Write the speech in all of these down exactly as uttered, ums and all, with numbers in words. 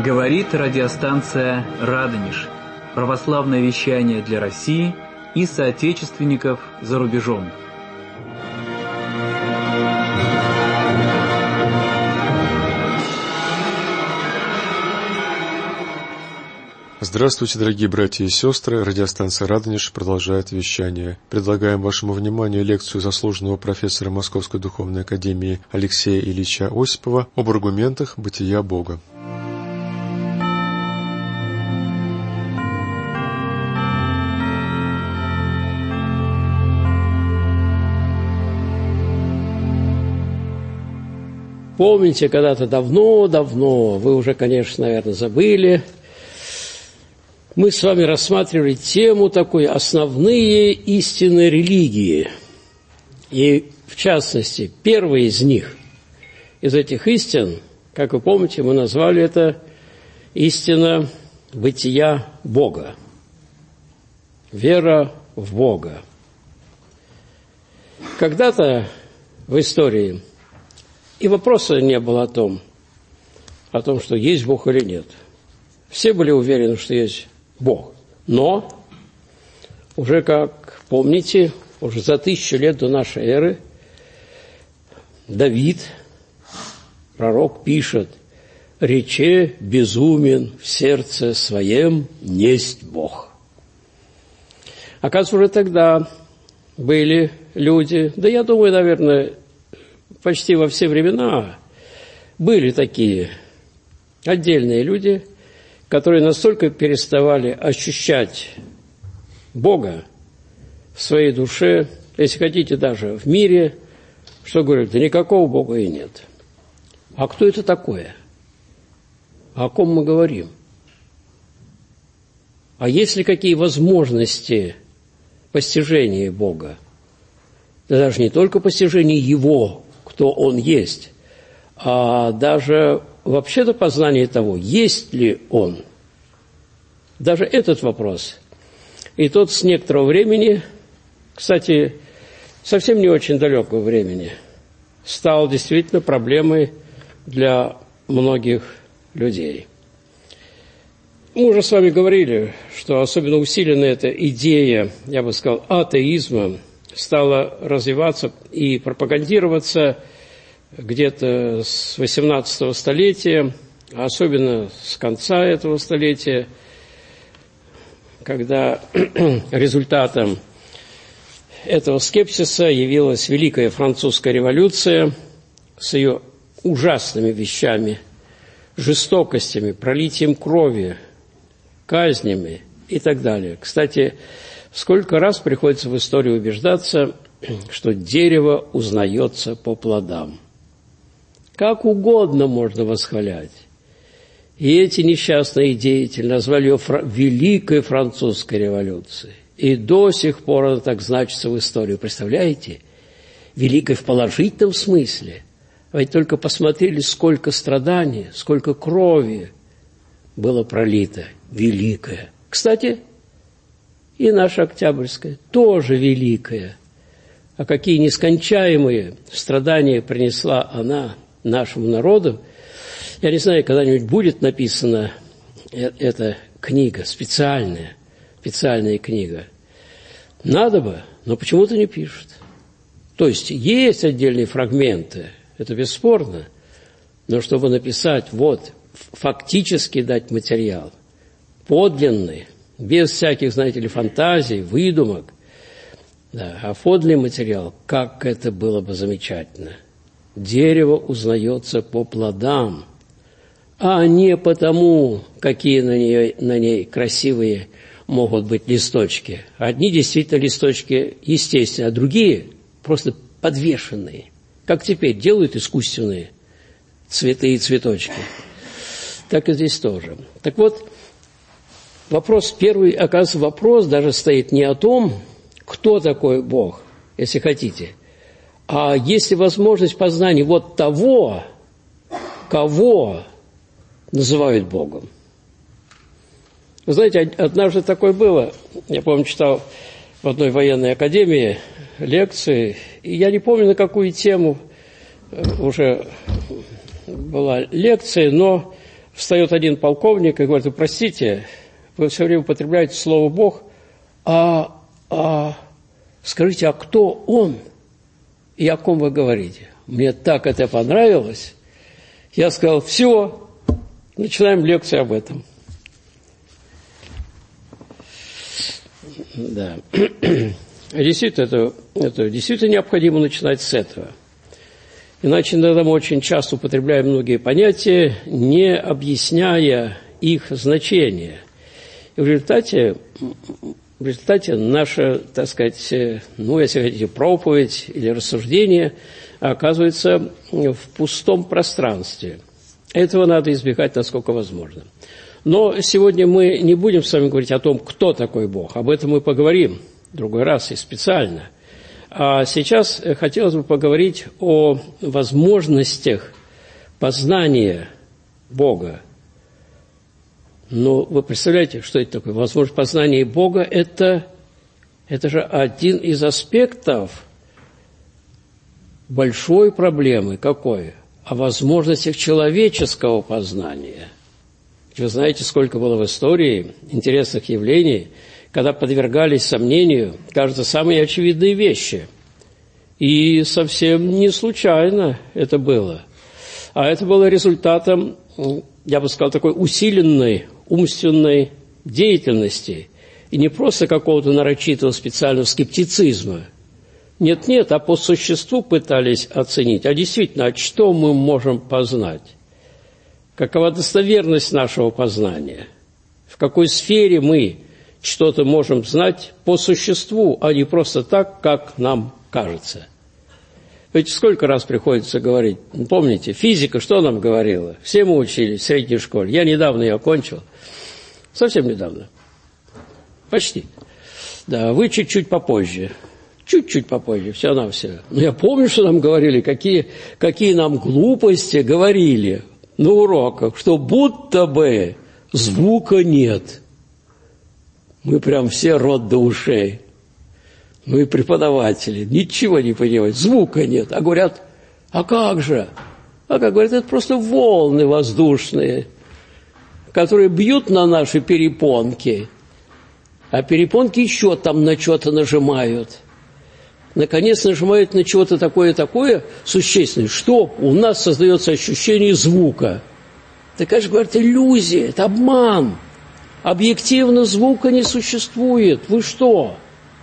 Говорит радиостанция «Радонеж». Православное вещание для России и соотечественников за рубежом. Здравствуйте, дорогие братья и сестры! Радиостанция «Радонеж» продолжает вещание. Предлагаем вашему вниманию лекцию заслуженного профессора Московской Духовной Академии Алексея Ильича Осипова об аргументах бытия Бога. Помните, когда-то давно-давно, вы уже, конечно, наверное, забыли, мы с вами рассматривали тему такой «Основные истины религии». И, в частности, первая из них, из этих истин, как вы помните, мы назвали это истина бытия Бога. Вера в Бога. Когда-то в истории и вопроса не было о том, о том, что есть Бог или нет. Все были уверены, что есть Бог. Но уже, как помните, уже за тысячу лет до нашей эры Давид, пророк, пишет: «Рече безумен в сердце своем несть Бог». Оказывается, уже тогда были люди, да я думаю, наверное, почти во все времена были такие отдельные люди, которые настолько переставали ощущать Бога в своей душе, если хотите, даже в мире, что говорят: да никакого Бога и нет. А кто это такое? О ком мы говорим? А есть ли какие возможности постижения Бога? Да даже не только постижения Его, кто Он есть, а даже вообще-то познание того, есть ли Он. Даже этот вопрос. И тот с некоторого времени, кстати, совсем не очень далекого времени, стал действительно проблемой для многих людей. Мы уже с вами говорили, что особенно усилена эта идея, я бы сказал, атеизма, стала развиваться и пропагандироваться где-то с восемнадцатого столетия, особенно с конца этого столетия, когда результатом этого скепсиса явилась Великая Французская революция с ее ужасными вещами, жестокостями, пролитием крови, казнями и так далее. Кстати, сколько раз приходится в истории убеждаться, что дерево узнается по плодам. Как угодно можно восхвалять. И эти несчастные деятели назвали ее Великой Французской революцией. И до сих пор она так значится в истории. Представляете? Великой в положительном смысле. Ведь только посмотрели, сколько страданий, сколько крови было пролито. Великая. Кстати, и наша Октябрьская тоже великая. А какие нескончаемые страдания принесла она нашему народу. Я не знаю, когда-нибудь будет написана эта книга, специальная, специальная книга. Надо бы, но почему-то не пишут. То есть есть отдельные фрагменты, это бесспорно, но чтобы написать, вот, фактически дать материал, подлинный, без всяких, знаете ли, фантазий, выдумок, да, а подлинный материал, как это было бы замечательно. Дерево узнается по плодам, а не потому, какие на ней, на ней красивые могут быть листочки. Одни действительно листочки естественные, а другие просто подвешенные. Как теперь делают искусственные цветы и цветочки. Так и здесь тоже. Так вот, вопрос первый, оказывается, вопрос даже стоит не о том, кто такой Бог, если хотите, а есть ли возможность познания вот того, кого называют Богом. Вы знаете, однажды такое было, я помню, читал в одной военной академии лекции, и я не помню, на какую тему уже была лекция, но встает один полковник и говорит: простите, вы все время употребляете слово «Бог», а, а скажите, а кто Он и о ком вы говорите? Мне так это понравилось. Я сказал: все, начинаем лекцию об этом. Да. Действительно, это, это действительно необходимо начинать с этого. Иначе иногда мы очень часто употребляем многие понятия, не объясняя их значение. И в результате, в результате наша, так сказать, ну, если хотите, проповедь или рассуждение оказывается в пустом пространстве. Этого надо избегать, насколько возможно. Но сегодня мы не будем с вами говорить о том, кто такой Бог. Об этом мы поговорим в другой раз и специально. А сейчас хотелось бы поговорить о возможностях познания Бога. Но вы представляете, что это такое? Возможность познания Бога – это, это же один из аспектов большой проблемы. Какой? О возможностях человеческого познания. Вы знаете, сколько было в истории интересных явлений, когда подвергались сомнению, кажется, самые очевидные вещи. И совсем не случайно это было. А это было результатом, я бы сказал, такой усиленной умственной деятельности. И не просто какого-то нарочитого специального скептицизма. Нет-нет, а по существу пытались оценить. А действительно, а что мы можем познать? Какова достоверность нашего познания? В какой сфере мы что-то можем знать по существу, а не просто так, как нам кажется? Ведь сколько раз приходится говорить, помните, физика что нам говорила? Все мы учились в средней школе. Я недавно ее окончил. Совсем недавно. Почти. Да, вы чуть-чуть попозже. Чуть-чуть попозже, все-навсего. Но я помню, что нам говорили, какие, какие нам глупости говорили на уроках, что будто бы звука нет. Мы прям все рот до ушей. Ну и преподаватели, ничего не понимают, звука нет. А говорят, а как же? А как говорят, это просто волны воздушные, которые бьют на наши перепонки, а перепонки еще там на что-то нажимают. Наконец нажимают на чего-то такое-такое существенное, что у нас создается ощущение звука. Такая же, говорят, иллюзия, это обман. Объективно звука не существует. Вы что?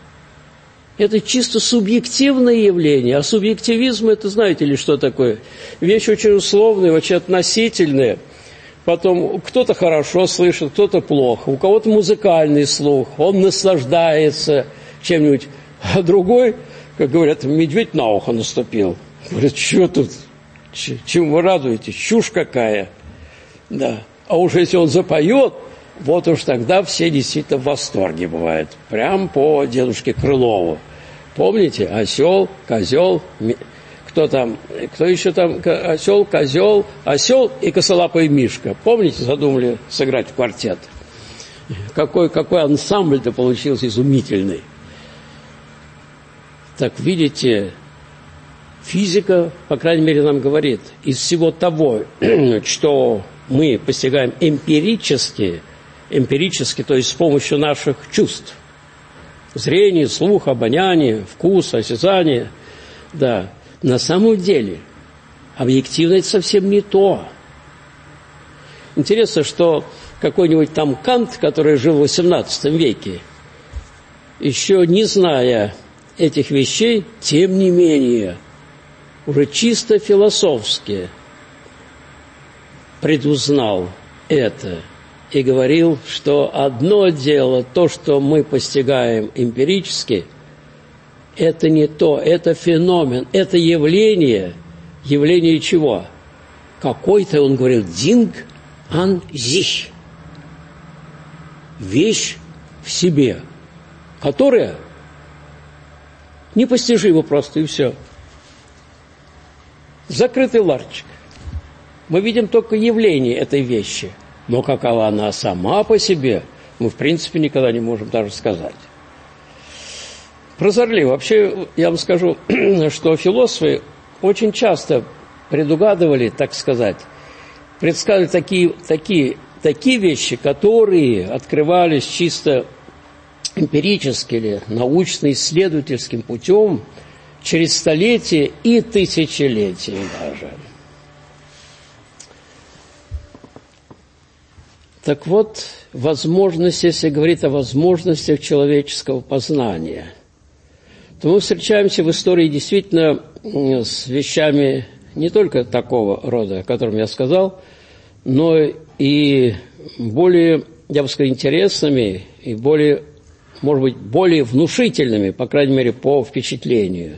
Это чисто субъективное явление. А субъективизм, это знаете ли, что такое? Вещь очень условная, очень относительная. Потом кто-то хорошо слышит, кто-то плохо. У кого-то музыкальный слух, он наслаждается чем-нибудь. А другой, как говорят, медведь на ухо наступил. Говорят, что тут, чем вы радуетесь? Чушь какая. Да. А уж если он запоет, вот уж тогда все действительно в восторге бывают. Прям по дедушке Крылову. Помните? Осел, козел, кто там, кто еще там, осел, козел, осел и косолапый Мишка. Помните, задумали сыграть в квартет? Какой, какой ансамбль-то получился изумительный. Так, видите, физика, по крайней мере, нам говорит, из всего того, что мы постигаем эмпирически, эмпирически, то есть с помощью наших чувств, зрения, слуха, обоняния, вкуса, осязания, да, на самом деле объективно это совсем не то. Интересно, что какой-нибудь там Кант, который жил в восемнадцатом веке, еще не зная этих вещей, тем не менее, уже чисто философски предузнал это и говорил, что одно дело, то, что мы постигаем эмпирически, это не то, это феномен, это явление. Явление чего? Какой-то, он говорил, Ding an sich. Вещь в себе, которая непостижима просто, и все. Закрытый ларчик. Мы видим только явление этой вещи, но какова она сама по себе, мы, в принципе, никогда не можем даже сказать. Прозорливо. Вообще, я вам скажу, что философы очень часто предугадывали, так сказать, предсказывали такие, такие, такие вещи, которые открывались чисто эмпирически или научно-исследовательским путем через столетия и тысячелетия даже. Так вот, возможность, если говорить о возможностях человеческого познания, то мы встречаемся в истории действительно с вещами не только такого рода, о котором я сказал, но и более, я бы сказал, интересными и более, может быть, более внушительными, по крайней мере, по впечатлению.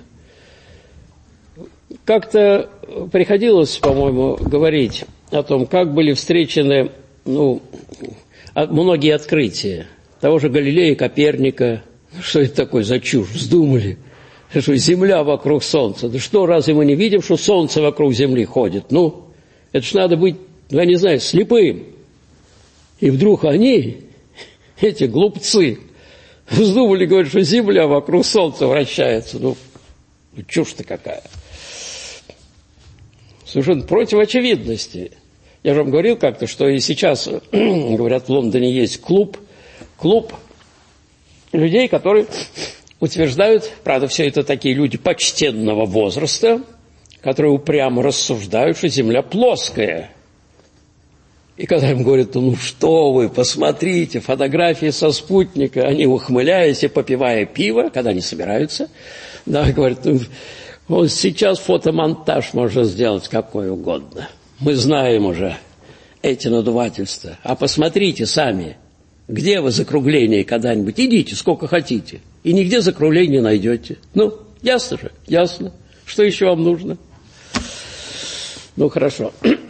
Как-то приходилось, по-моему, говорить о том, как были встречены, ну, многие открытия того же Галилея и Коперника. Что это такое за чушь? Вздумали. Что Земля вокруг Солнца. Да что, разве мы не видим, что Солнце вокруг Земли ходит? Ну, это ж надо быть, я не знаю, слепым. И вдруг они, эти глупцы, вздумали говорить, что Земля вокруг Солнца вращается. Ну, чушь-то какая. Совершенно против очевидности. Я же вам говорил как-то, что и сейчас, говорят, в Лондоне есть клуб, клуб людей, которые утверждают, правда, все это такие люди почтенного возраста, которые упрямо рассуждают, что Земля плоская. И когда им говорят, ну что вы, посмотрите, фотографии со спутника, они, ухмыляясь и попивая пиво, когда они собираются, да, говорят, ну, вот сейчас фотомонтаж можно сделать какой угодно. Мы знаем уже эти надувательства. А посмотрите сами, где вы закругление когда-нибудь? Идите, сколько хотите. И нигде закругление не найдете. Ну, ясно же, ясно. Что еще вам нужно? Ну, хорошо.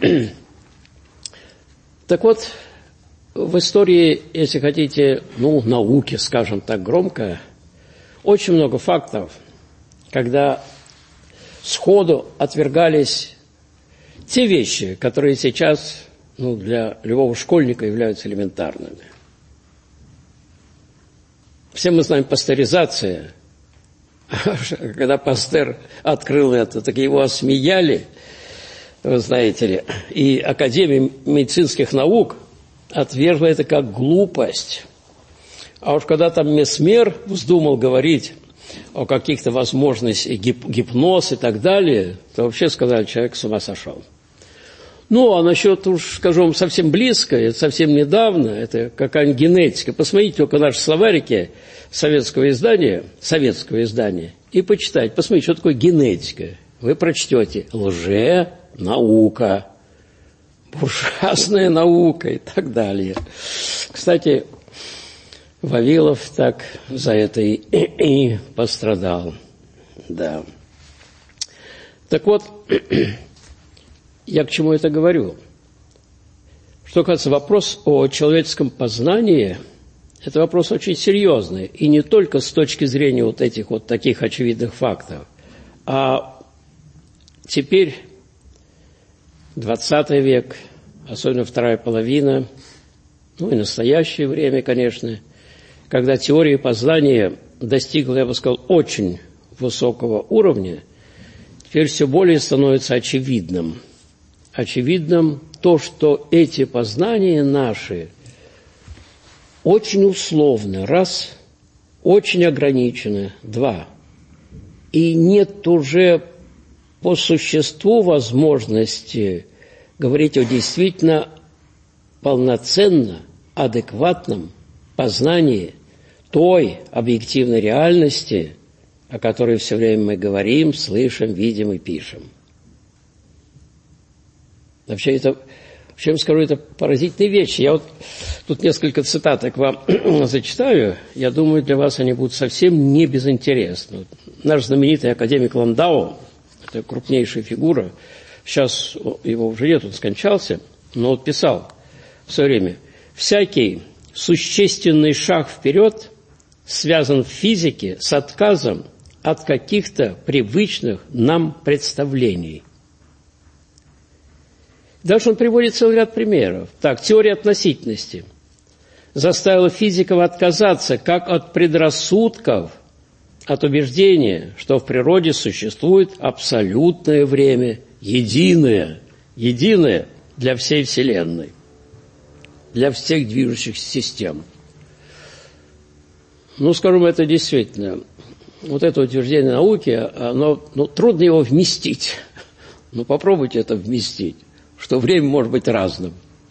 Так вот, в истории, если хотите, ну, науки, скажем так громко, очень много фактов, когда сходу отвергались те вещи, которые сейчас, ну, для любого школьника являются элементарными. Все мы знаем пастеризация. Когда Пастер открыл это, так его осмеяли, вы знаете ли, и Академия медицинских наук отвергла это как глупость. А уж когда там Месмер вздумал говорить о каких-то возможностях гип- гипноз и так далее, то вообще сказали, человек с ума сошел. Ну, а насчет, уж скажу вам, совсем близко, это совсем недавно, это какая-нибудь генетика. Посмотрите только наши словарики советского издания, советского издания, и почитайте. Посмотрите, что такое генетика. Вы прочтете лже-наука, буржуазная наука и так далее. Кстати, Вавилов так за это и, и, и пострадал. Да. Так вот, я к чему это говорю? Что касается вопрос о человеческом познании, это вопрос очень серьезный. И не только с точки зрения вот этих вот таких очевидных фактов. А теперь двадцатый век, особенно вторая половина, ну и настоящее время, конечно, когда теория познания достигла, я бы сказал, очень высокого уровня, теперь все более становится очевидным. Очевидным то, что эти познания наши очень условны, раз, очень ограничены, два. И нет уже по существу возможности говорить о действительно полноценно, адекватном познании той объективной реальности, о которой все время мы говорим, слышим, видим и пишем. Вообще, это, вообще я скажу, это поразительные вещи. Я вот тут несколько цитаток вам зачитаю. Я думаю, для вас они будут совсем не безинтересны. Наш знаменитый академик Ландау, это крупнейшая фигура, сейчас его уже нет, он скончался, но вот писал в свое время: «Всякий существенный шаг вперед связан в физике с отказом от каких-то привычных нам представлений». Дальше он приводит целый ряд примеров. Так, теория относительности заставила физиков отказаться как от предрассудков, от убеждения, что в природе существует абсолютное время, единое, единое, для всей Вселенной, для всех движущихся систем. Ну, скажем, это действительно, вот это утверждение науки, оно, ну, трудно его вместить. Но попробуйте это вместить, что время может быть разным.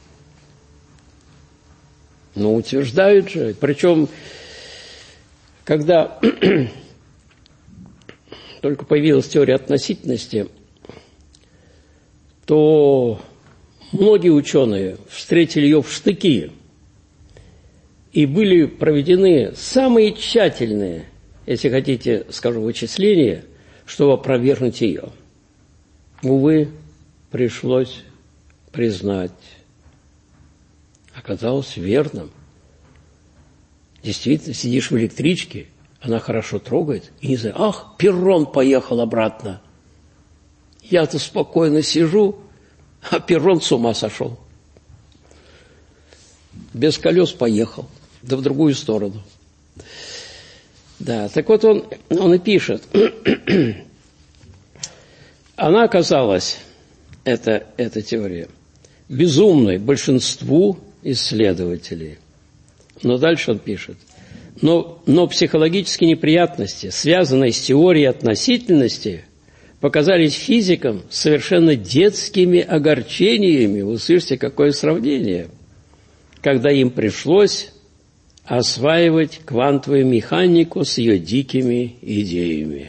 Но утверждают же, причем, когда только появилась теория относительности, то многие ученые встретили ее в штыки, и были проведены самые тщательные, если хотите, скажу, вычисления, чтобы опровергнуть ее. Увы, пришлось признать, оказалось верным. Действительно, сидишь в электричке, она хорошо трогает, и не знаю, ах, перрон поехал обратно. Я-то спокойно сижу, а перрон с ума сошел. Без колес поехал, да в другую сторону. Да, так вот он, он и пишет. Она оказалась, эта, эта теория, безумной большинству исследователей. Но дальше он пишет. Но, но психологические неприятности, связанные с теорией относительности, показались физикам совершенно детскими огорчениями. Вы слышите, какое сравнение, когда им пришлось осваивать квантовую механику с ее дикими идеями.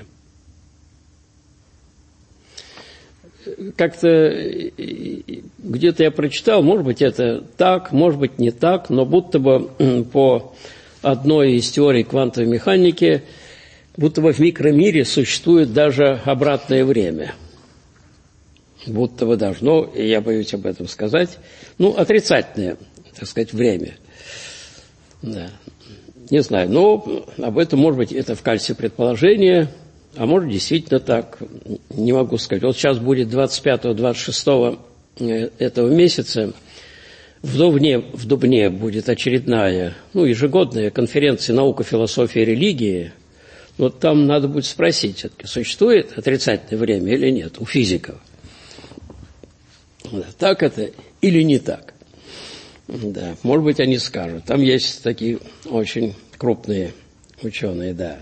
Как-то где-то я прочитал, может быть, это так, может быть, не так, но будто бы по одной из теорий квантовой механики, будто бы в микромире существует даже обратное время. Будто бы даже, но я боюсь об этом сказать, ну, отрицательное, так сказать, время. Да. Не знаю, но об этом, может быть, это в качестве предположения, а может, действительно так, не могу сказать. Вот сейчас будет двадцать пятого - двадцать шестого этого месяца, в Дубне, в Дубне будет очередная, ну, ежегодная конференция «Наука, философия, религия». Вот там надо будет спросить, все-таки существует отрицательное время или нет у физиков. Да, так это или не так. Да, может быть, они скажут. Там есть такие очень крупные ученые, да.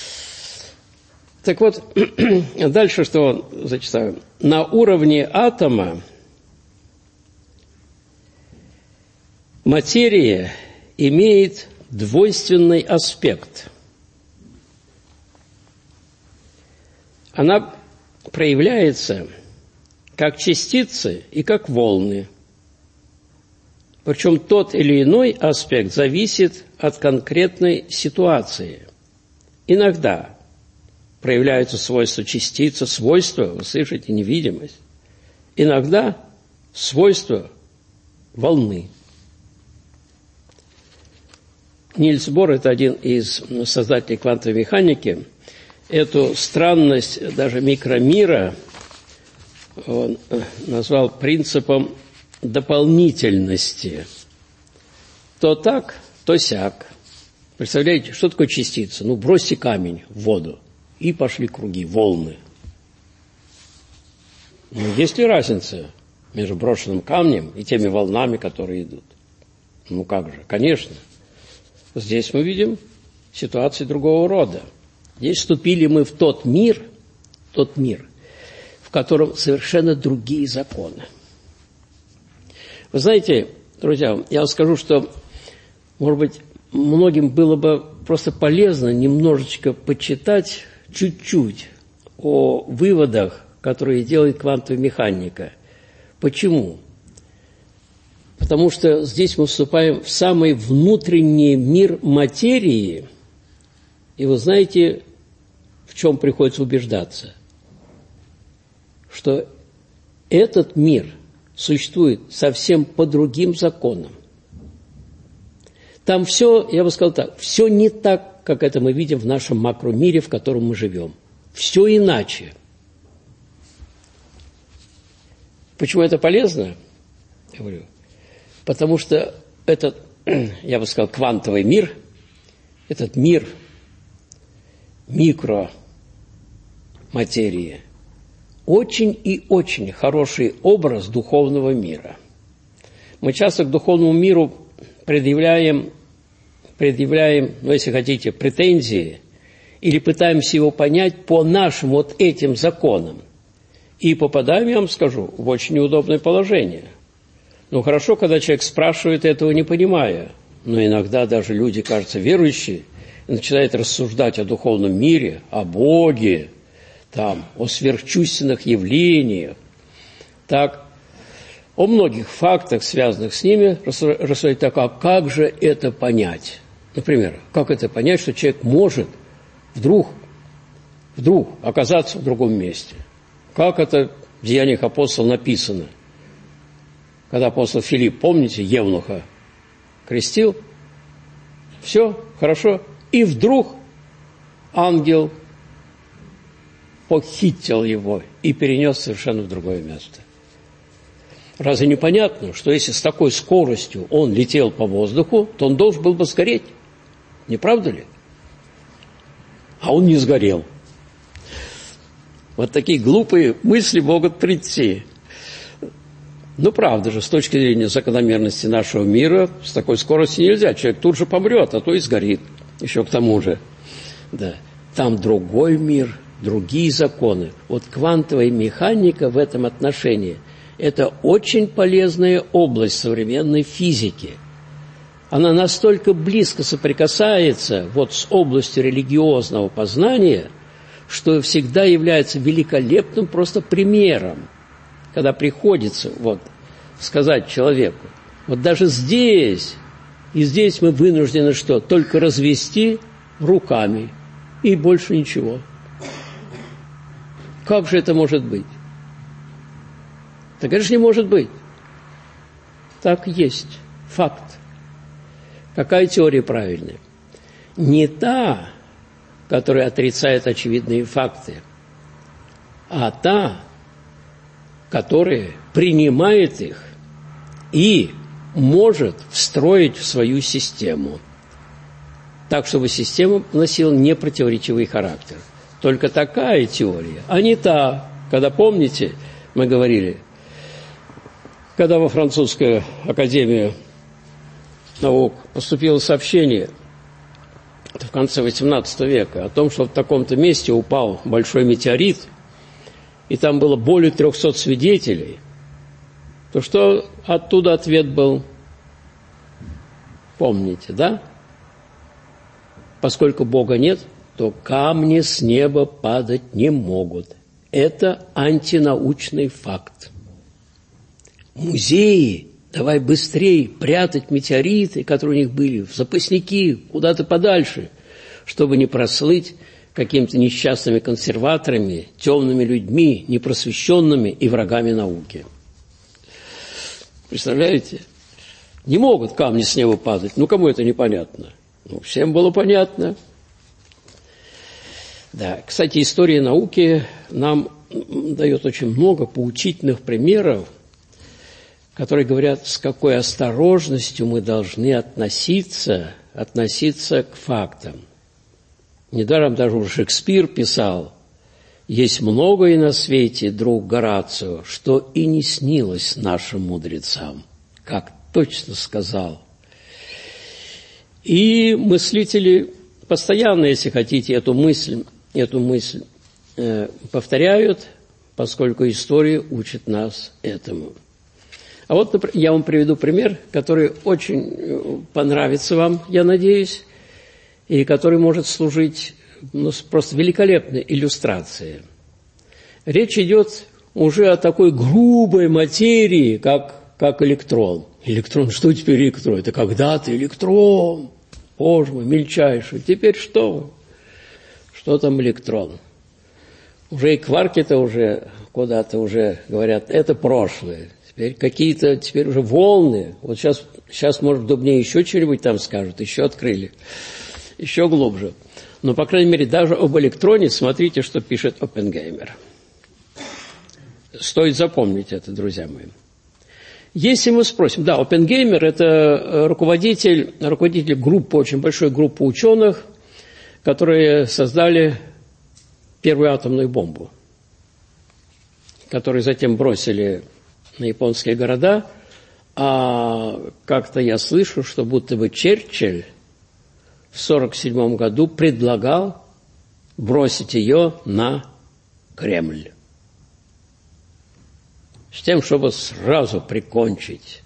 Так вот, дальше что он зачитаю. На уровне атома материя имеет двойственный аспект. Она проявляется как частицы и как волны. Причем тот или иной аспект зависит от конкретной ситуации. Иногда проявляются свойства частицы, свойства, вы слышите, невидимость. Иногда свойства волны. Нильс Бор, это один из создателей квантовой механики, эту странность даже микромира он назвал принципом дополнительности. То так, то сяк. Представляете, что такое частица? Ну, бросьте камень в воду, и пошли круги, волны. Ну, есть ли разница между брошенным камнем и теми волнами, которые идут? Ну, как же? Конечно. Здесь мы видим ситуации другого рода. Здесь вступили мы в тот мир, тот мир, в котором совершенно другие законы. Вы знаете, друзья, я вам скажу, что, может быть, многим было бы просто полезно немножечко почитать чуть-чуть о выводах, которые делает квантовая механика. Почему? Потому что здесь мы вступаем в самый внутренний мир материи, и вы знаете, в чем приходится убеждаться? Что этот мир существует совсем по другим законам. Там все, я бы сказал так, все не так, как это мы видим в нашем макромире, в котором мы живем. Все иначе. Почему это полезно? Я говорю, потому что этот, я бы сказал, квантовый мир, этот мир микроматерии, очень и очень хороший образ духовного мира. Мы часто к духовному миру предъявляем, предъявляем, ну, если хотите, претензии, или пытаемся его понять по нашим вот этим законам. И попадаем, я вам скажу, в очень неудобное положение. Ну, хорошо, когда человек спрашивает, этого не понимая, но иногда даже люди, кажется, верующие, начинают рассуждать о духовном мире, о Боге, там, о сверхчувственных явлениях, так, о многих фактах, связанных с ними, рассуждать так, а как же это понять? Например, как это понять, что человек может вдруг, вдруг оказаться в другом месте? Как это в Деяниях апостолов написано? Когда апостол Филипп, помните, евнуха крестил, все, хорошо, и вдруг ангел похитил его и перенес совершенно в другое место. Разве непонятно, что если с такой скоростью он летел по воздуху, то он должен был бы сгореть? Не правда ли? А он не сгорел. Вот такие глупые мысли могут прийти. Ну, правда же, с точки зрения закономерности нашего мира, с такой скоростью нельзя. Человек тут же помрет, а то и сгорит. Еще к тому же. Да. Там другой мир, другие законы. Вот квантовая механика в этом отношении – это очень полезная область современной физики. Она настолько близко соприкасается вот с областью религиозного познания, что всегда является великолепным просто примером, когда приходится вот, сказать человеку, вот даже здесь, и здесь мы вынуждены что? Только развести руками, и больше ничего. Как же это может быть? Так это же не может быть. Так есть. Факт. Какая теория правильная? Не та, которая отрицает очевидные факты, а та, которая принимает их и может встроить в свою систему, так, чтобы система носила непротиворечивый характер. Только такая теория, а не та, когда, помните, мы говорили, когда во Французскую академию наук поступило сообщение в конце восемнадцатого века о том, что в таком-то месте упал большой метеорит, и там было более трехсот свидетелей, то что оттуда ответ был? Помните, да? Поскольку Бога нет, то камни с неба падать не могут. Это антинаучный факт. Музеи, давай быстрее прятать метеориты, которые у них были, в запасники, куда-то подальше, чтобы не прослыть какими-то несчастными консерваторами, темными людьми, непросвещенными и врагами науки. Представляете? Не могут камни с неба падать. Ну, кому это непонятно? Ну, всем было понятно. Да, кстати, история науки нам дает очень много поучительных примеров, которые говорят, с какой осторожностью мы должны относиться, относиться к фактам. Недаром даже уже Шекспир писал: «Есть многое на свете, друг Горацио, что и не снилось нашим мудрецам». Как точно сказал. И мыслители постоянно, если хотите, эту мысль, эту мысль э, повторяют, поскольку история учит нас этому. А вот я вам приведу пример, который очень понравится вам, я надеюсь, и который может служить ну, просто великолепной иллюстрацией. Речь идет уже о такой грубой материи, как, как электрон. Электрон, что теперь электрон? Это когда-то электрон, боже мой, мельчайший. Теперь что? Что там электрон? Уже и кварки-то уже куда-то уже говорят, это прошлое. Теперь какие-то, теперь уже волны. Вот сейчас, сейчас может, Дубне еще что-нибудь там скажут, еще открыли, еще глубже. Но, по крайней мере, даже об электроне смотрите, что пишет Оппенгеймер. Стоит запомнить это, друзья мои. Если мы спросим, да, Оппенгеймер – это руководитель, руководитель группы, очень большой группы ученых, которые создали первую атомную бомбу. которые затем бросили на японские города, а как-то я слышу, что будто бы Черчилль в сорок седьмом году предлагал бросить ее на Кремль, с тем, чтобы сразу прикончить.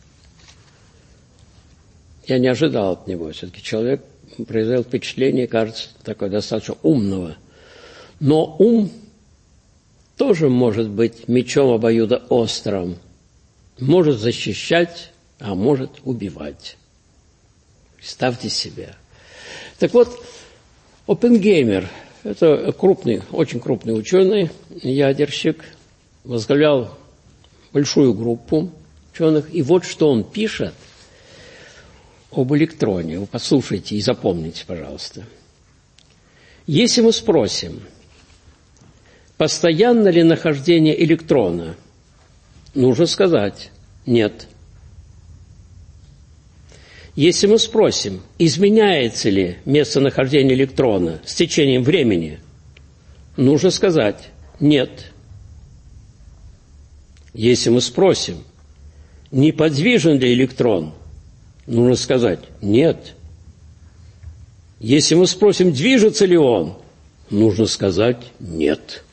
Я не ожидал от него. Все-таки человек произвел впечатление, кажется, такой достаточно умного. Но ум тоже может быть мечом обоюдоострым. Может защищать, а может убивать. Представьте себе. Так вот, Оппенгеймер, это крупный, очень крупный ученый, ядерщик, возглавлял большую группу ученых. И вот что он пишет об электроне. Вы послушайте и запомните, пожалуйста. Если мы спросим, постоянно ли нахождение электрона, нужно сказать «нет». Если мы спросим, изменяется ли местонахождение электрона с течением времени, нужно сказать «нет». Если мы спросим, неподвижен ли электрон, нужно сказать «нет». Если мы спросим, движется ли он, нужно сказать «нет».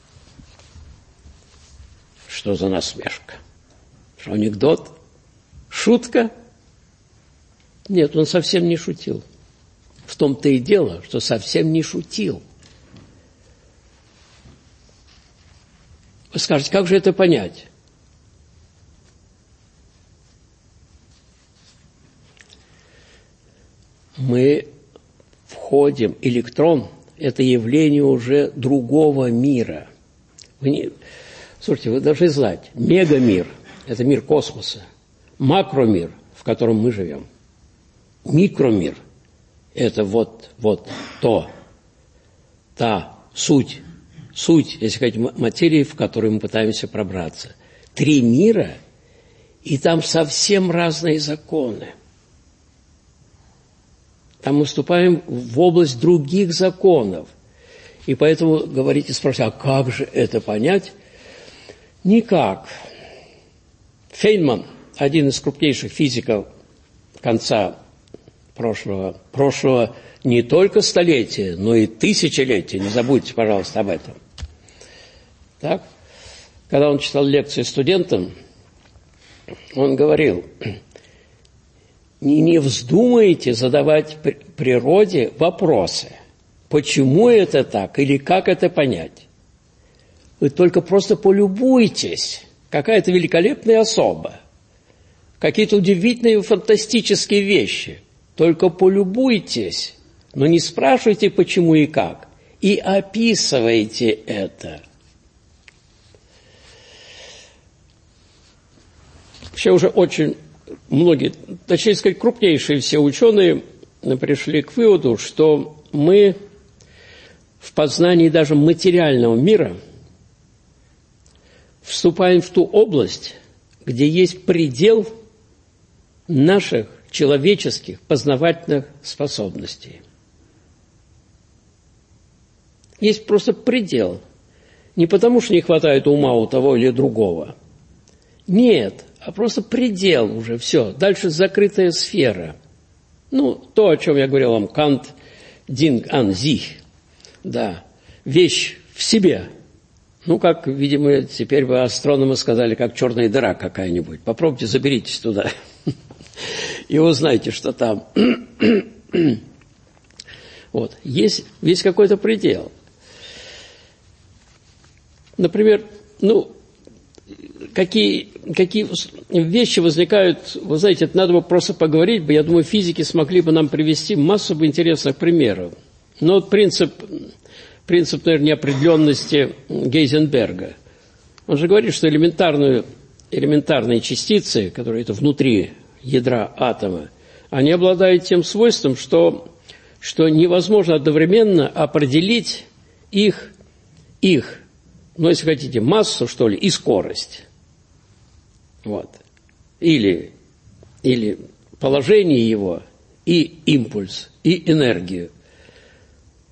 Что за насмешка? Что, анекдот? Шутка? Нет, он совсем не шутил. В том-то и дело, что совсем не шутил. Вы скажете, как же это понять? Мы входим, электрон – это явление уже другого мира. Вы не, слушайте, вы должны знать, мегамир – это мир космоса, макромир, в котором мы живем, микромир – это вот, вот то, та суть, суть, если сказать, материи, в которую мы пытаемся пробраться. Три мира, и там совсем разные законы. Там мы вступаем в область других законов. И поэтому говорите, спрашиваете, а как же это понять? Никак. Фейнман, один из крупнейших физиков конца прошлого, прошлого не только столетия, но и тысячелетия, не забудьте, пожалуйста, об этом. Так? Когда он читал лекции студентам, он говорил: Не, не вздумайте задавать природе вопросы. Почему это так или как это понять? Вы только просто полюбуйтесь. Какая-то великолепная особа. Какие-то удивительные фантастические вещи. Только полюбуйтесь. Но не спрашивайте, почему и как. И описывайте это. Вообще уже очень... Многие, точнее сказать, крупнейшие все ученые пришли к выводу, что мы в познании даже материального мира вступаем в ту область, где есть предел наших человеческих познавательных способностей. Есть просто предел. Не потому, что не хватает ума у того или другого. Нет. А просто предел уже, все. Дальше закрытая сфера. Ну, то, о чем я говорил вам, Кант, Динг ан зих. Да, вещь в себе. Ну, как, видимо, теперь бы астрономы сказали, как черная дыра какая-нибудь. Попробуйте, заберитесь туда. И узнайте, что там. Вот. Есть, есть какой-то предел. Например, ну... Какие, какие вещи возникают, вы знаете, это надо бы просто поговорить, я думаю, физики смогли бы нам привести массу бы интересных примеров. Но вот принцип, принцип, наверное, неопределенности Гейзенберга. Он же говорит, что элементарные, элементарные частицы, которые это внутри ядра атома, они обладают тем свойством, что, что невозможно одновременно определить их, их, ну, если хотите, массу, что ли, и скорость. Вот. Или, или положение его, и импульс, и энергию.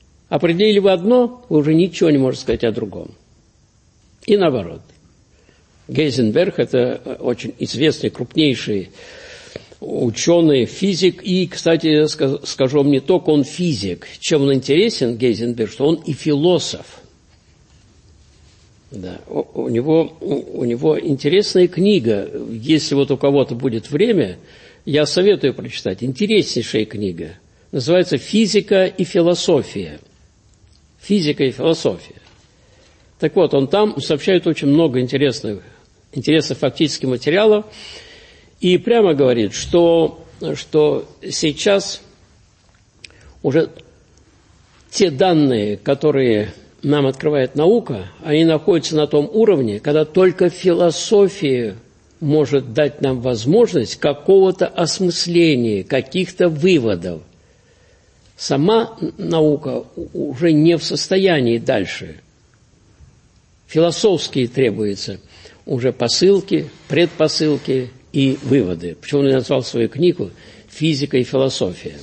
Определили вы одно, вы уже ничего не можете сказать о другом. И наоборот. Гейзенберг – это очень известный, крупнейший ученый, физик. И, кстати, скажу вам, не только он физик. Чем он интересен, Гейзенберг, что он и философ. Да. У, у, него, у него интересная книга. Если вот у кого-то будет время, я советую прочитать. Интереснейшая книга. Называется «Физика и философия». Физика и философия. Так вот, он там сообщает очень много интересных, интересных фактических материалов и прямо говорит, что, что сейчас уже те данные, которые нам открывает наука, они находятся на том уровне, когда только философия может дать нам возможность какого-то осмысления, каких-то выводов. Сама наука уже не в состоянии дальше. Философские требуются уже посылки, предпосылки и выводы. Почему он назвал свою книгу «Физика и философия».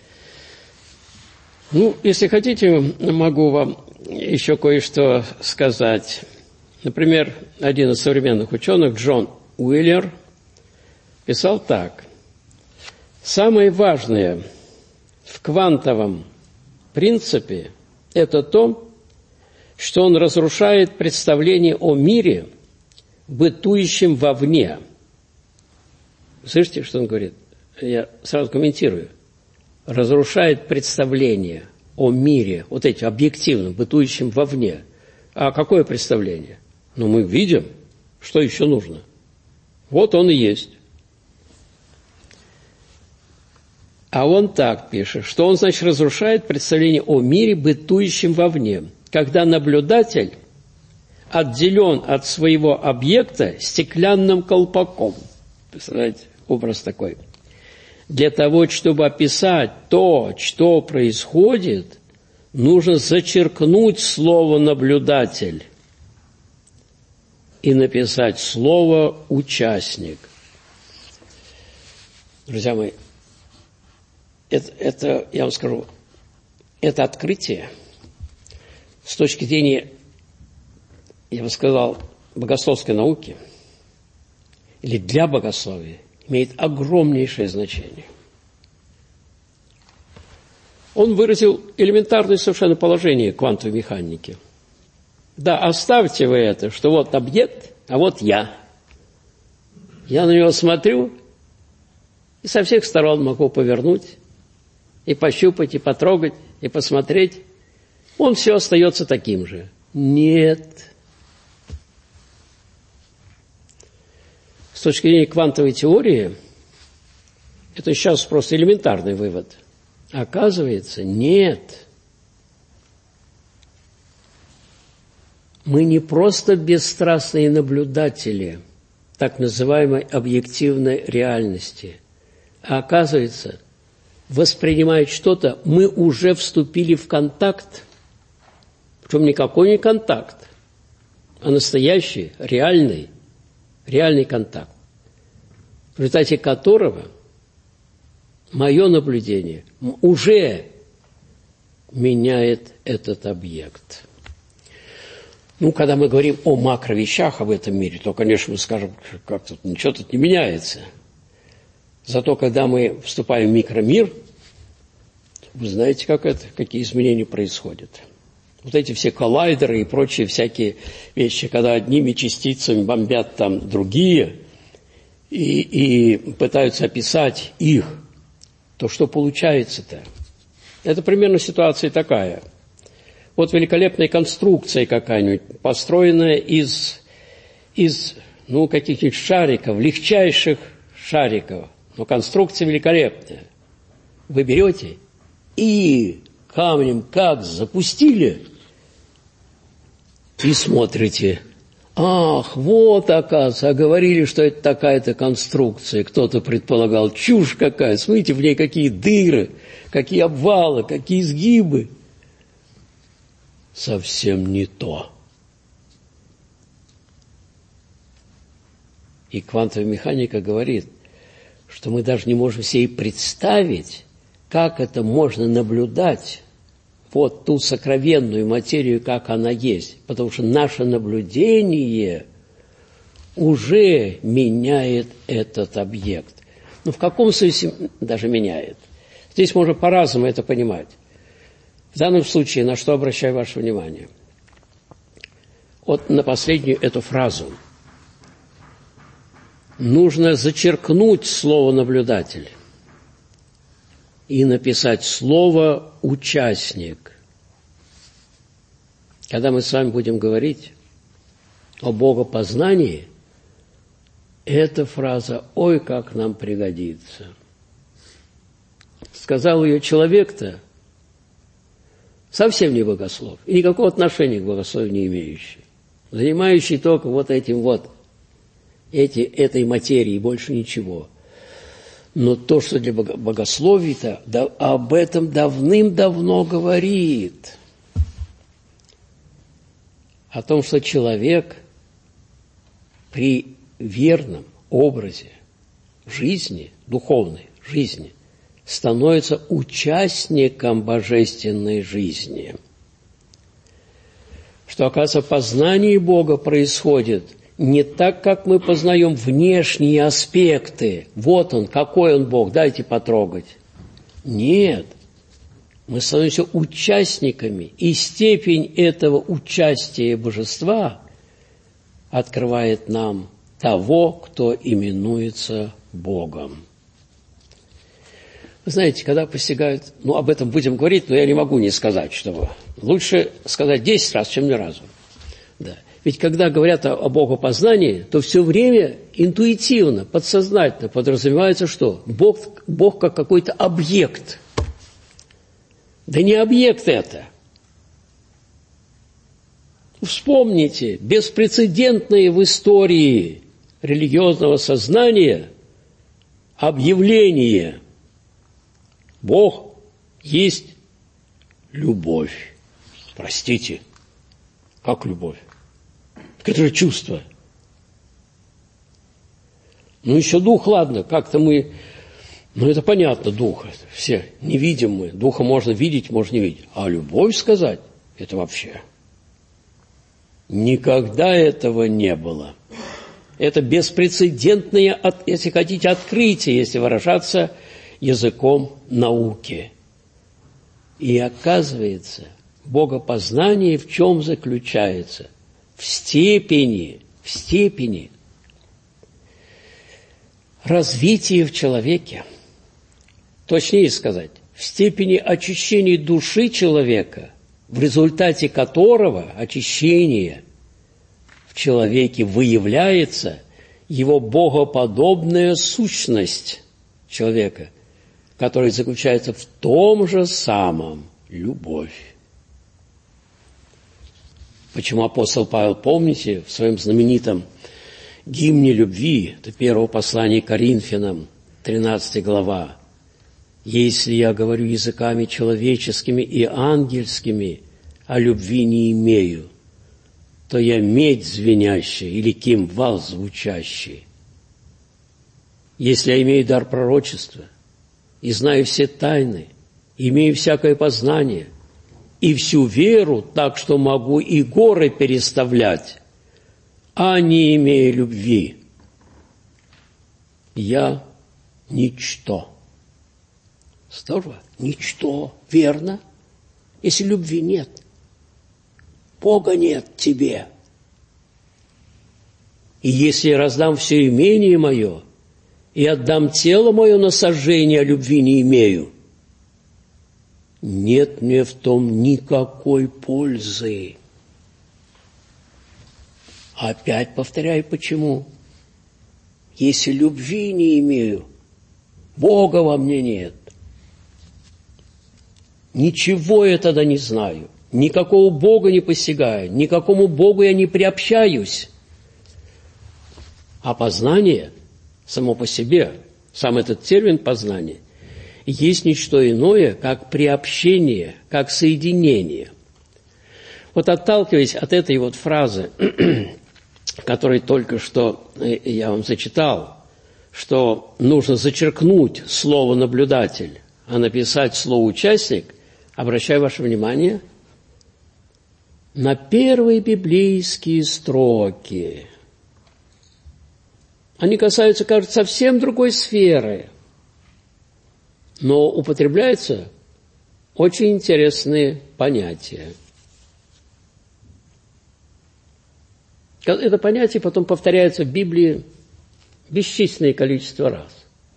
Ну, если хотите, могу вам еще кое-что сказать. Например, один из современных ученых, Джон Уиллер, писал так. «Самое важное в квантовом принципе – это то, что он разрушает представление о мире, бытующем вовне». Слышите, что он говорит? Я сразу комментирую. Разрушает представление о мире, вот эти объективно, бытующем вовне. А какое представление? Ну, мы видим, что еще нужно. Вот он и есть. А он так пишет, что он, значит, разрушает представление о мире, бытующем вовне, когда наблюдатель отделен от своего объекта стеклянным колпаком. Представляете, образ такой. Для того, чтобы описать то, что происходит, нужно зачеркнуть слово «наблюдатель» и написать слово «участник». Друзья мои, это, это, я вам скажу, это открытие с точки зрения, я бы сказал, богословской науки или для богословия имеет огромнейшее значение. Он выразил элементарное совершенно положение квантовой механики. Да, оставьте вы это, что вот объект, а вот я. Я на него смотрю и со всех сторон могу повернуть, и пощупать, и потрогать, и посмотреть. Он все остается таким же. Нет. С точки зрения квантовой теории, это сейчас просто элементарный вывод. Оказывается, нет. Мы не просто бесстрастные наблюдатели так называемой объективной реальности, а оказывается, воспринимая что-то, мы уже вступили в контакт, причем никакой не контакт, а настоящий, реальный, реальный контакт, в результате которого мое наблюдение уже меняет этот объект. Ну, когда мы говорим о макровещах об этом мире, то, конечно, мы скажем, как тут ничего тут не меняется. Зато, когда мы вступаем в микромир, вы знаете, как это, какие изменения происходят. Вот эти все коллайдеры и прочие всякие вещи, когда одними частицами бомбят там другие и, и пытаются описать их, то что получается-то? Это примерно ситуация такая. Вот великолепная конструкция какая-нибудь, построенная из, из ну, каких-нибудь шариков, легчайших шариков. Но конструкция великолепная. Вы берете и камнем как запустили и смотрите. Ах, вот, оказывается, а говорили, что это такая-то конструкция. Кто-то предполагал, чушь какая. Смотрите, в ней какие дыры, какие обвалы, какие изгибы. Совсем не то. И квантовая механика говорит, что мы даже не можем себе представить, как это можно наблюдать, вот ту сокровенную материю, как она есть. Потому что наше наблюдение уже меняет этот объект. Ну, в каком смысле даже меняет? Здесь можно по-разному это понимать. В данном случае на что обращаю ваше внимание? Вот на последнюю эту фразу. Нужно зачеркнуть слово «наблюдатель» и написать слово «участник». Когда мы с вами будем говорить о богопознании, эта фраза «ой, как нам пригодится». Сказал ее человек-то, совсем не богослов, и никакого отношения к богословию не имеющий, занимающий только вот этим вот, эти, этой материей, больше ничего. Но то, что для богословия-то, да, об этом давным-давно говорит. О том, что человек при верном образе жизни, духовной жизни, становится участником божественной жизни. Что, оказывается, познание Бога происходит не так, как мы познаем внешние аспекты. Вот он, какой он Бог, дайте потрогать. Нет. Мы становимся участниками, и степень этого участия божества открывает нам того, кто именуется Богом. Вы знаете, когда постигают, ну, об этом будем говорить, но я не могу не сказать, что лучше сказать десять раз, чем ни разу. Да. Ведь когда говорят о, о богопознании, то все время интуитивно, подсознательно подразумевается, что Бог, Бог как какой-то объект. Да не объект это. Вспомните, беспрецедентное в истории религиозного сознания объявление: Бог есть любовь. Простите, как любовь? Так это же чувство. Ну, еще дух, ладно, как-то мы... Ну, это понятно, дух. Это все не видим мы. Духа можно видеть, можно не видеть. А любовь сказать, это вообще... Никогда этого не было. Это беспрецедентное, если хотите, открытие, если выражаться языком науки. И оказывается, богопознание в чем заключается? В степени, в степени развития в человеке. Точнее сказать, в степени очищения души человека, в результате которого очищения в человеке выявляется его богоподобная сущность человека, которая заключается в том же самом – любовь. Почему апостол Павел, помните, в своем знаменитом гимне любви, это первое послание Коринфянам, тринадцатая глава, «Если я говорю языками человеческими и ангельскими, а любви не имею, то я медь звенящая или кимвал звучащий. Если я имею дар пророчества и знаю все тайны, имею всякое познание и всю веру, так что могу и горы переставлять, а не имея любви, я ничто». Здорово. Ничто. Верно. Если любви нет. Бога нет тебе. И если я раздам все имение мое и отдам тело мое на сожжение, а любви не имею, нет мне в том никакой пользы. Опять повторяю, почему. Если любви не имею, Бога во мне нет. Ничего я тогда не знаю, никакого Бога не постигаю, никакому Богу я не приобщаюсь. А познание само по себе, сам этот термин познание, есть не что иное, как приобщение, как соединение. Вот отталкиваясь от этой вот фразы, которую только что я вам зачитал, что нужно зачеркнуть слово «наблюдатель», а написать слово «участник», обращаю ваше внимание на первые библейские строки. Они касаются, кажется, совсем другой сферы, но употребляются очень интересные понятия. Это понятие потом повторяется в Библии бесчисленное количество раз.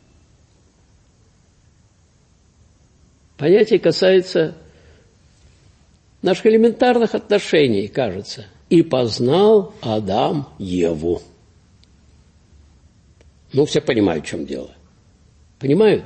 Понятие касается наших элементарных отношений, кажется. «И познал Адам Еву». Ну, все понимают, в чем дело. Понимают?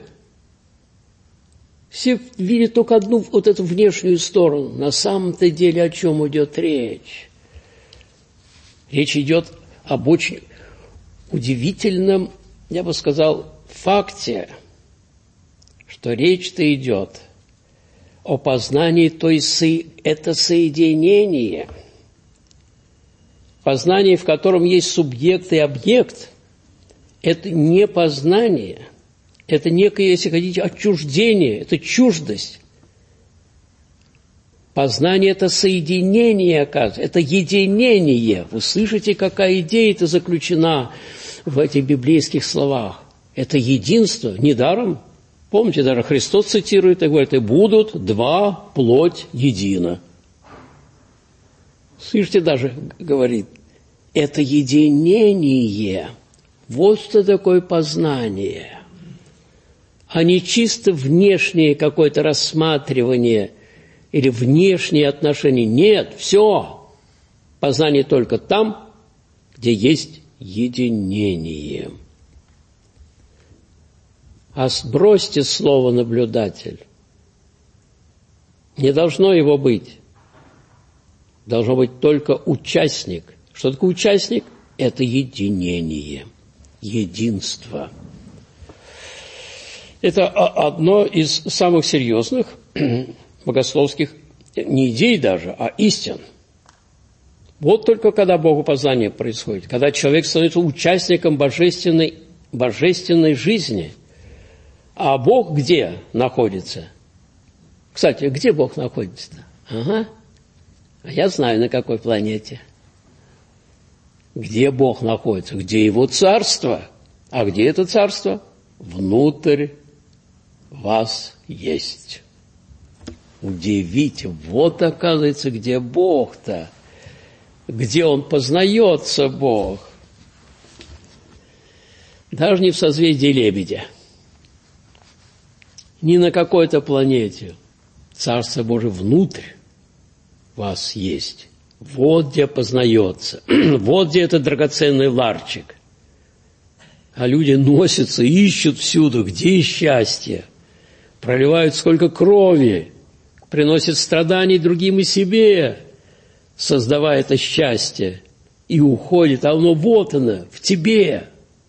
Все видят только одну вот эту внешнюю сторону. На самом-то деле о чем идет речь? Речь идет об очень удивительном, я бы сказал, факте, что речь-то идет о познании, то есть это соединение, познание, в котором есть субъект и объект. Это не познание, это некое, если хотите, отчуждение, это чуждость. Познание – это соединение, оказывается, это единение. Вы слышите, какая идея-то заключена в этих библейских словах? Это единство, недаром. Помните, даже Христос цитирует и говорит: «И будут два плоть едино». Слышите, даже говорит, это единение. Вот что такое познание, а не чисто внешнее какое-то рассматривание или внешние отношения. Нет, все. Познание только там, где есть единение. А сбросьте слово «наблюдатель». Не должно его быть. Должно быть только участник. Что такое участник? Это единение, единство. Это одно из самых серьезных богословских, не идей даже, а истин. Вот только когда богопознание происходит, когда человек становится участником божественной, божественной жизни. А Бог где находится? Кстати, где Бог находится-то? Ага. А я знаю, на какой планете. Где Бог находится? Где Его царство? А где это царство? Внутрь вас есть. Удивите, вот оказывается, где Бог-то, где Он познается, Бог. Даже не в созвездии Лебедя, не на какой-то планете. Царство Божие внутрь вас есть. Вот где познается, вот где этот драгоценный ларчик. А люди носятся, ищут всюду, где счастье, проливают сколько крови, приносят страданий другим и себе, создавая это счастье, и уходит, а оно вот оно, в тебе.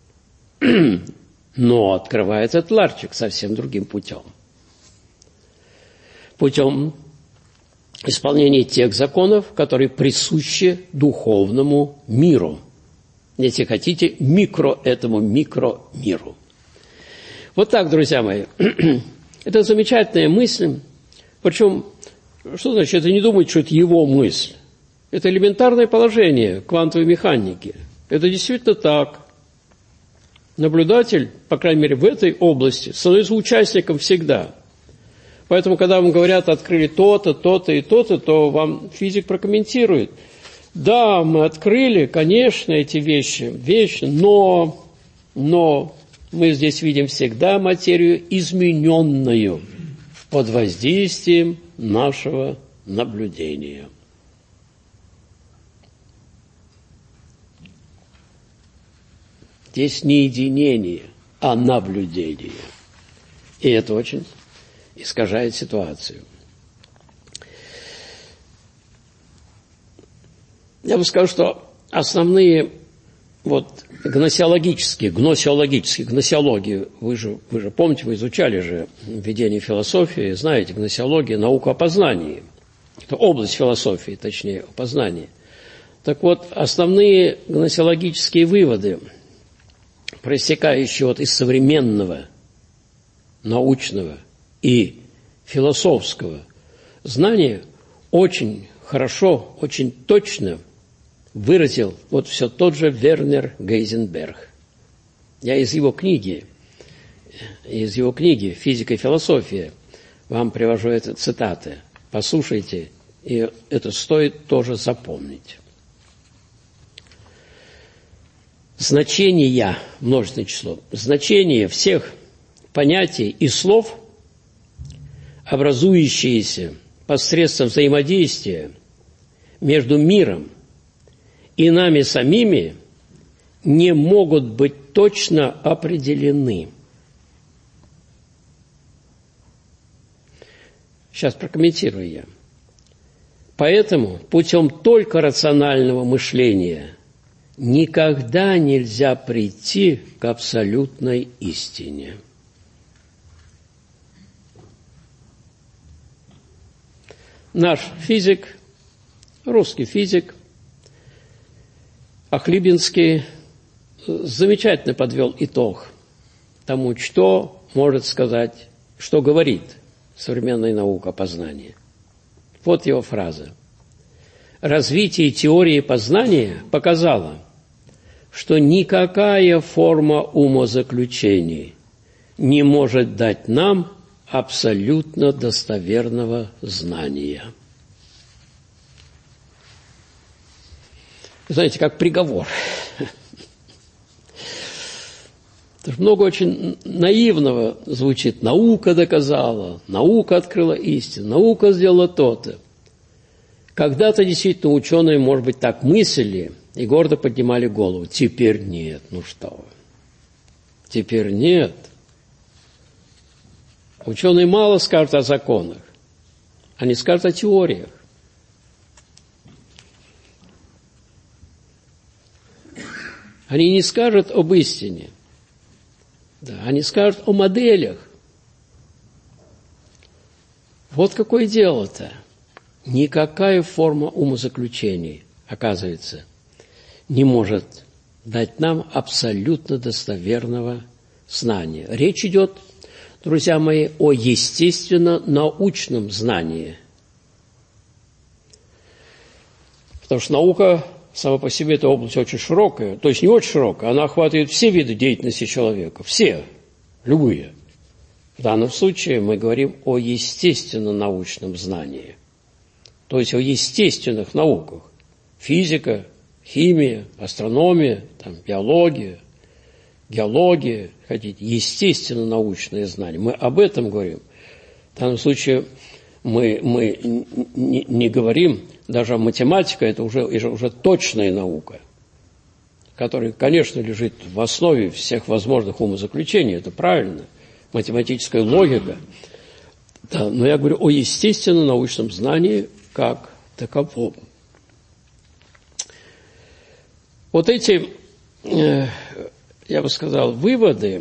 Но открывает этот ларчик совсем другим путем. Путем исполнения тех законов, которые присущи духовному миру. Если хотите, микро этому микромиру. Вот так, друзья мои. Это замечательная мысль. Причем, что значит, это не думать, что это его мысль. Это элементарное положение квантовой механики. Это действительно так. Наблюдатель, по крайней мере, в этой области, становится участником всегда. Поэтому, когда вам говорят, открыли то-то, то-то и то-то, то вам физик прокомментирует. Да, мы открыли, конечно, эти вещи, вещи, но, но мы здесь видим всегда материю измененную под воздействием нашего наблюдения. Здесь не единение, а наблюдение. И это очень искажает ситуацию. Я бы сказал, что основные вот гносеологические, гносеологические, гносеологии, вы же, вы же помните, вы изучали же введение философии, знаете, гносеология, наука о познании. Это область философии, точнее, о познании. Так вот, основные гносеологические выводы, проистекающие вот из современного, научного и философского знания, очень хорошо, очень точно выразил вот все тот же Вернер Гейзенберг. Я из его книги, из его книги «Физика и философия» вам привожу эти цитаты. Послушайте, и это стоит тоже запомнить. Значения, множественное число, значение всех понятий и слов, образующиеся посредством взаимодействия между миром и нами самими, не могут быть точно определены. Сейчас прокомментирую я. Поэтому путем только рационального мышления никогда нельзя прийти к абсолютной истине. Наш физик, русский физик, Охлибинский, замечательно подвел итог тому, что может сказать, что говорит современная наука познания. Вот его фраза. Развитие теории познания показало, что никакая форма умозаключений не может дать нам абсолютно достоверного знания. Знаете, как приговор. Много очень наивного звучит. Наука доказала, наука открыла истину, наука сделала то-то. Когда-то действительно ученые, может быть, так мыслили и гордо поднимали голову. Теперь нет. Ну что вы. Теперь нет. Ученые мало скажут о законах. Они скажут о теориях. Они не скажут об истине. Да, они скажут о моделях. Вот какое дело-то. Никакая форма умозаключений, оказывается, не может дать нам абсолютно достоверного знания. Речь идет, друзья мои, о естественно-научном знании. Потому что наука сама по себе эта область очень широкая, то есть не очень широкая, она охватывает все виды деятельности человека, все, любые. В данном случае мы говорим о естественно-научном знании, то есть о естественных науках. Физика, химия, астрономия, там, биология, геология, хотите, естественно-научные знания. Мы об этом говорим. В данном случае мы, мы не, не говорим, даже математика – это уже, уже точная наука, которая, конечно, лежит в основе всех возможных умозаключений, это правильно, математическая логика. Да, но я говорю о естественно-научном знании как таковом. Вот эти, я бы сказал, выводы,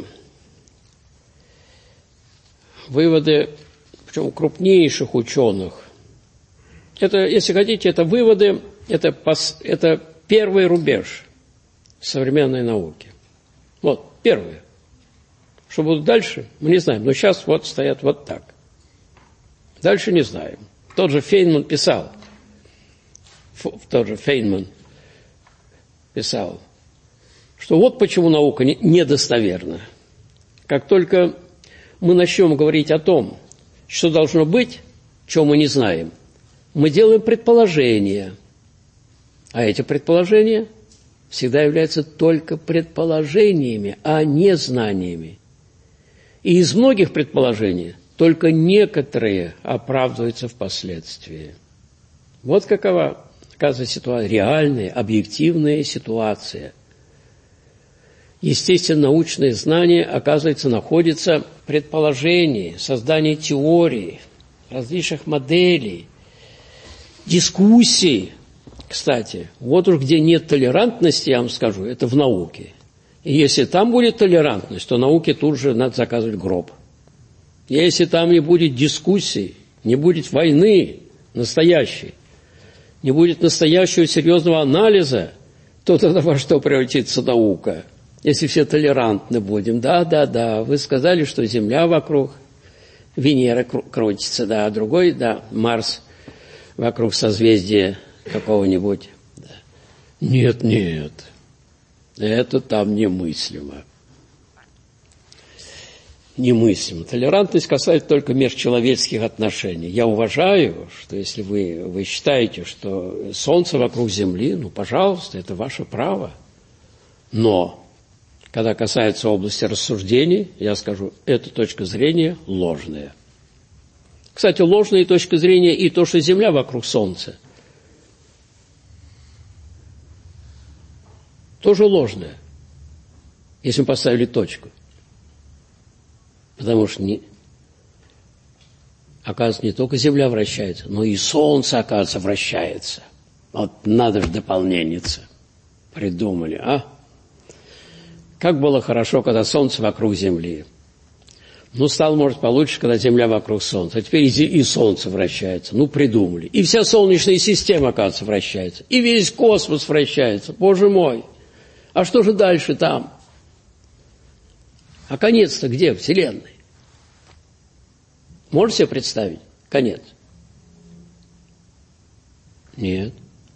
выводы, причем крупнейших ученых, это, если хотите, это выводы, это, пос, это первый рубеж современной науки. Вот, первый. Что будет дальше, мы не знаем. Но сейчас вот стоят вот так. Дальше не знаем. Тот же Фейнман писал, тот же Фейнман писал, что вот почему наука недостоверна. Как только мы начнем говорить о том, что должно быть, чего мы не знаем, мы делаем предположения, а эти предположения всегда являются только предположениями, а не знаниями. И из многих предположений только некоторые оправдываются впоследствии. Вот какова, оказывается, ситуация, реальная, объективная ситуация. Естественно-научные знания, оказывается, находятся в предположении, создании теорий, различных моделей, дискуссий. Кстати, вот уж где нет толерантности, я вам скажу, это в науке. И если там будет толерантность, то науке тут же надо заказывать гроб. Если там не будет дискуссий, не будет войны настоящей, не будет настоящего серьезного анализа, то тогда во что превратится наука? Если все толерантны будем. Да, да, да, вы сказали, что Земля вокруг, Венера крутится, да, а другой, да, Марс вокруг созвездия какого-нибудь. Да. Нет, нет, это там немыслимо. немыслимо. Толерантность касается только межчеловеческих отношений. Я уважаю, что если вы, вы считаете, что Солнце вокруг Земли, ну, пожалуйста, это ваше право. Но, когда касается области рассуждений, я скажу, эта точка зрения ложная. Кстати, ложная точка зрения и то, что Земля вокруг Солнца, тоже ложная, если мы поставили точку. Потому что, не, оказывается, не только Земля вращается, но и Солнце, оказывается, вращается. Вот надо же дополненница. Придумали, а? Как было хорошо, когда Солнце вокруг Земли. Ну, стало, может, получше, когда Земля вокруг Солнца. А теперь и Солнце вращается. Ну, придумали. И вся Солнечная система, оказывается, вращается. И весь космос вращается. Боже мой! А что же дальше там? А конец-то где? Вселенной. Можете себе представить? Конец. Нет.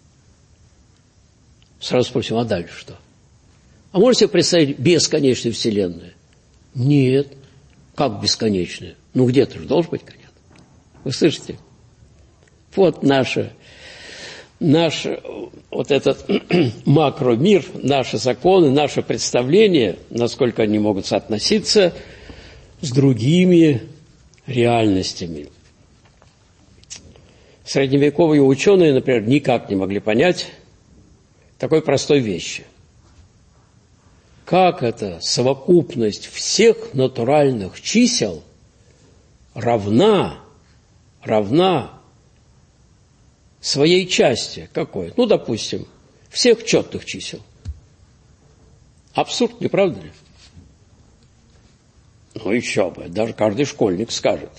Сразу спросим, а дальше что? А можете себе представить бесконечную Вселенную? Нет. Как бесконечную? Ну, где-то же должен быть конец. Вы слышите? Вот наша, наш вот этот макромир, наши законы, наше представление, насколько они могут соотноситься с другими реальностями. Средневековые ученые, например, никак не могли понять такой простой вещи. Как это совокупность всех натуральных чисел равна, равна своей части какой? Ну, допустим, всех четных чисел. Абсурд, не правда ли? Ну, еще бы, даже каждый школьник скажет.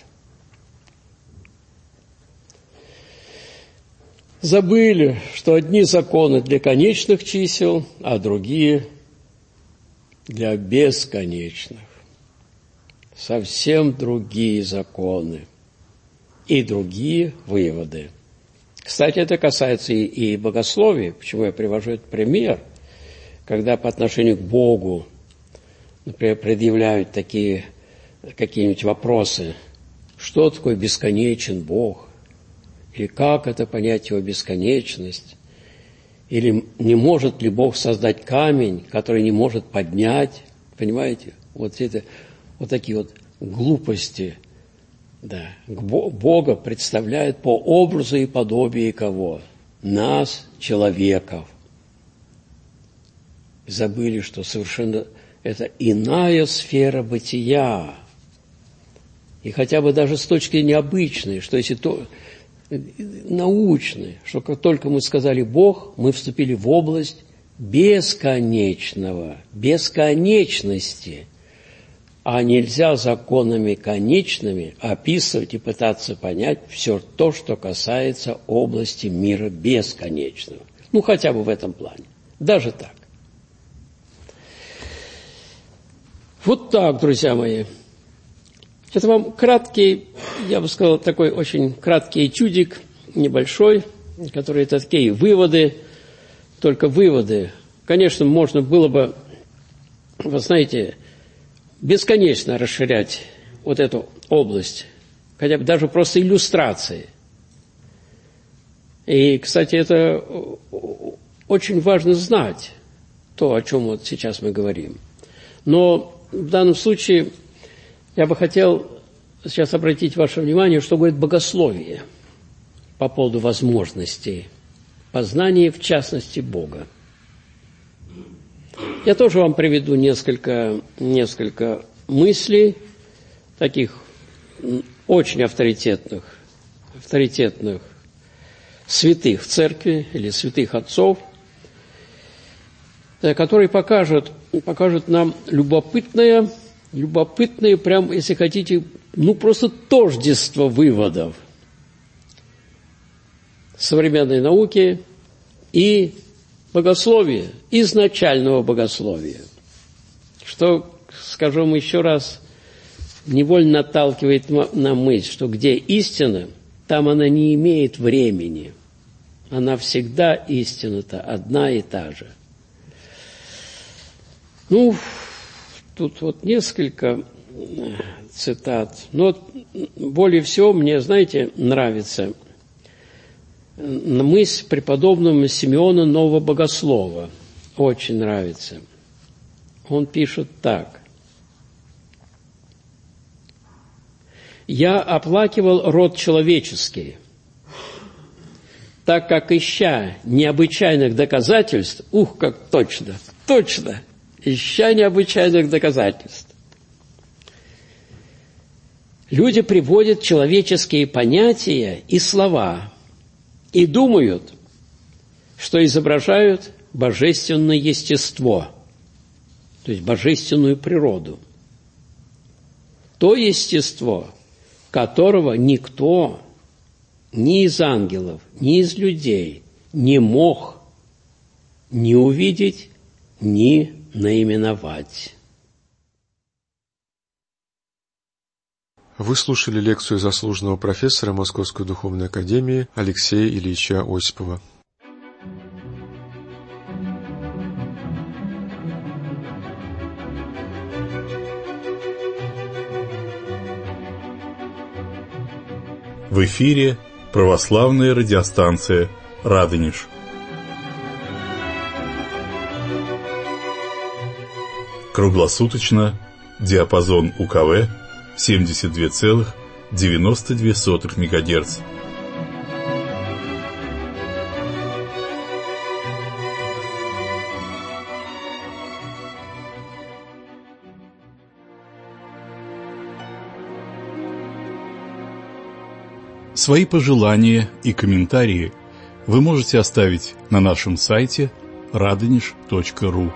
Забыли, что одни законы для конечных чисел, а другие для бесконечных. Совсем другие законы и другие выводы. Кстати, это касается и, и богословия. Почему я привожу этот пример? Когда по отношению к Богу, например, предъявляют такие какие-нибудь вопросы, что такое бесконечен Бог, или как это понять его бесконечность, или не может ли Бог создать камень, который не может поднять, понимаете? Вот это, вот такие вот глупости, да. Бога представляют по образу и подобию кого? Нас, человеков. Забыли, что совершенно это иная сфера бытия. И хотя бы даже с точки необычной, что если то научной, что как только мы сказали Бог, мы вступили в область бесконечного, бесконечности. А нельзя законами конечными описывать и пытаться понять все то, что касается области мира бесконечного. Ну, хотя бы в этом плане. Даже так. Вот так, друзья мои. Это вам краткий, я бы сказал, такой очень краткий этюдик, небольшой, который это такие выводы, только выводы. Конечно, можно было бы, вы знаете, бесконечно расширять вот эту область, хотя бы даже просто иллюстрации. И, кстати, это очень важно знать, то, о чем вот сейчас мы говорим. Но в данном случае я бы хотел сейчас обратить ваше внимание, что говорит богословие по поводу возможностей познания, в частности, Бога. Я тоже вам приведу несколько, несколько мыслей, таких очень авторитетных, авторитетных святых церкви или святых отцов, которые покажут, покажут нам любопытное, любопытное, прям, если хотите, ну просто тождество выводов современной науки и богословия, изначального богословия, что, скажу вам еще раз, невольно наталкивает на мысль, что где истина, там она не имеет времени. Она всегда истина-то одна и та же. Ну, тут вот несколько, цитат. Но более всего мне, знаете, нравится мысль преподобного Симеона Нового Богослова. Очень нравится. Он пишет так. «Я оплакивал род человеческий, так как, ища необычайных доказательств, ух, как точно, точно, ища необычайных доказательств, люди приводят человеческие понятия и слова и думают, что изображают божественное естество, то есть божественную природу, то естество, которого никто ни из ангелов, ни из людей не мог ни увидеть, ни наименовать». Вы слушали лекцию заслуженного профессора Московской духовной академии Алексея Ильича Осипова. В эфире православная радиостанция «Радонеж». Круглосуточно диапазон У Ка В семьдесят два целых девяносто две сотых мегагерц. Свои пожелания и комментарии вы можете оставить на нашем сайте радонеж точка ру.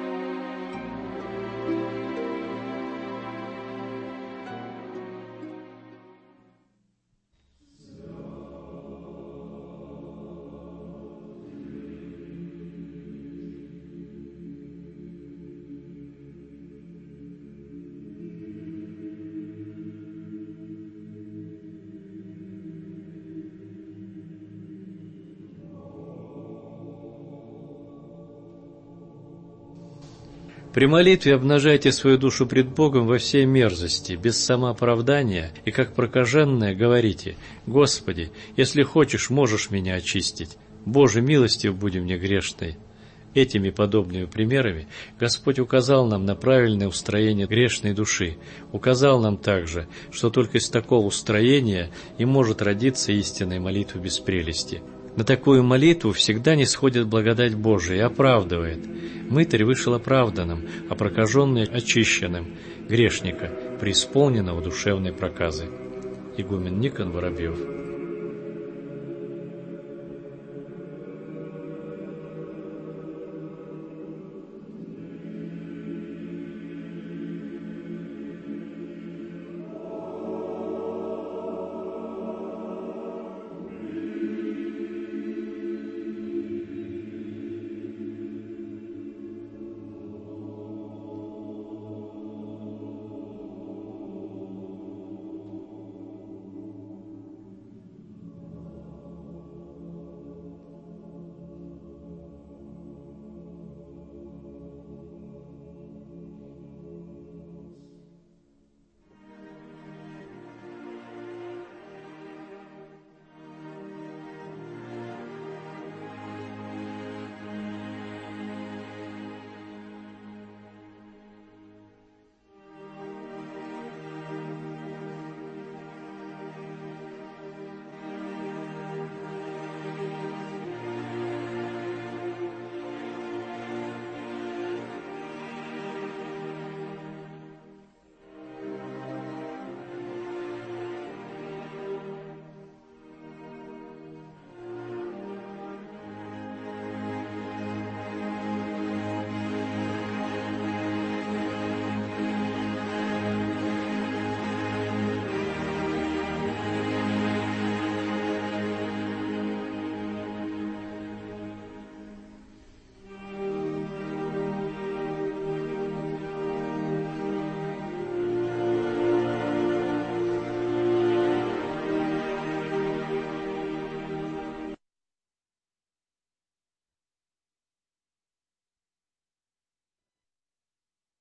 При молитве обнажайте свою душу пред Богом во всей мерзости, без самооправдания, и как прокаженное говорите: «Господи, если хочешь, можешь меня очистить. Боже, милостив буди мне грешной». Этими подобными примерами Господь указал нам на правильное устроение грешной души, указал нам также, что только из такого устроения и может родиться истинная молитва без прелести. На такую молитву всегда нисходит благодать Божия и оправдывает. Мытарь вышел оправданным, а прокаженный очищенным, грешника, преисполненного душевной проказы. Игумен Никон Воробьев.